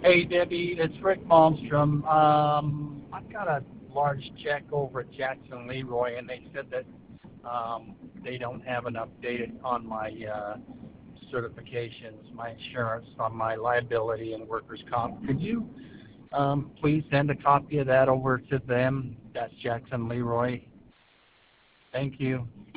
Hey, Debbie, it's Rick Malmstrom. I've got a large check over at Jackson Leroy, and they said that they don't have enough data on my certifications, my insurance, on my liability and workers' comp. Could you please send a copy of that over to them? That's Jackson Leroy. Thank you.